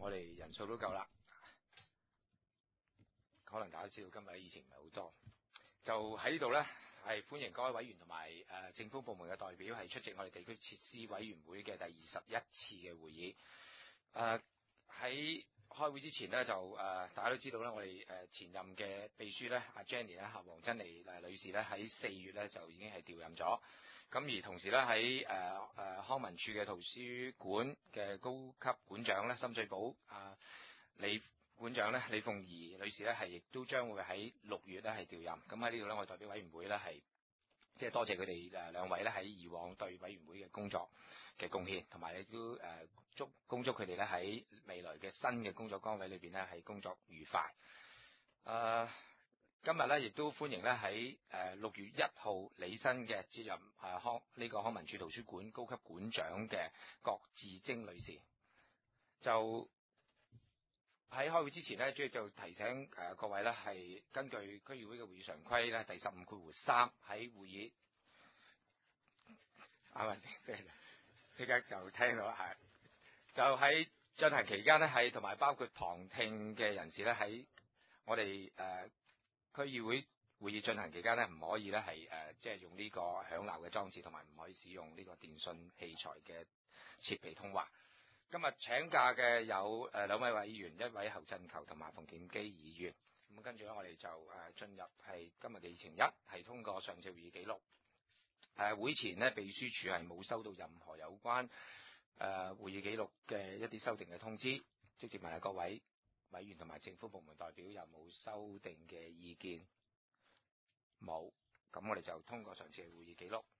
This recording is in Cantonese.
我哋人數都夠啦。可能大家知道今日以前唔係好多，就喺呢度呢，係歡迎各位委員同埋政府部門嘅代表係出席我哋地區設施委員會嘅第21次嘅會議。喺開會之前呢，就大家都知道啦，我哋前任嘅秘書呢，阿 Jenny 呢，黃珍妮女士呢，喺4月呢就已經係調任咗。咁而同時呢，喺康文署嘅圖書館嘅高級館長呢，深水埗李館長呢，李鳳儀女士呢，係亦都將會喺6月呢係調任。咁喺呢度呢，我代表委員會呢，係即係多謝佢哋兩位呢喺以往對委員會嘅工作嘅貢獻，同埋亦都恭祝佢哋呢喺未來嘅新嘅工作崗位裏邊呢係工作愉快。今日呢亦都歡迎呢喺6月1號履新嘅接任康文署圖書館高級館長嘅郭志貞女士。就喺開會之前呢，主要就提醒各位呢係根據區議會嘅會議常規呢第15括3喺會議即刻就聽到啦，係就喺進行期間呢，係同埋包括旁聽嘅人士呢，喺我哋區議會會議進行期間呢，唔可以呢係即係用呢個響鬧嘅裝置，同埋唔可以使用呢個電訊器材嘅設備通話。今日請假嘅有2位委員，一位侯振球同埋馮檢基議員。咁跟住咧，我哋就進入係今日嘅議程1，係通過上次會議記錄。會前呢，秘書處係冇收到任何有關會議記錄嘅一啲修訂嘅通知，直接問下各位委員同埋政府部門代表有冇修訂嘅意見？冇，咁我哋就通過上次嘅會議記錄。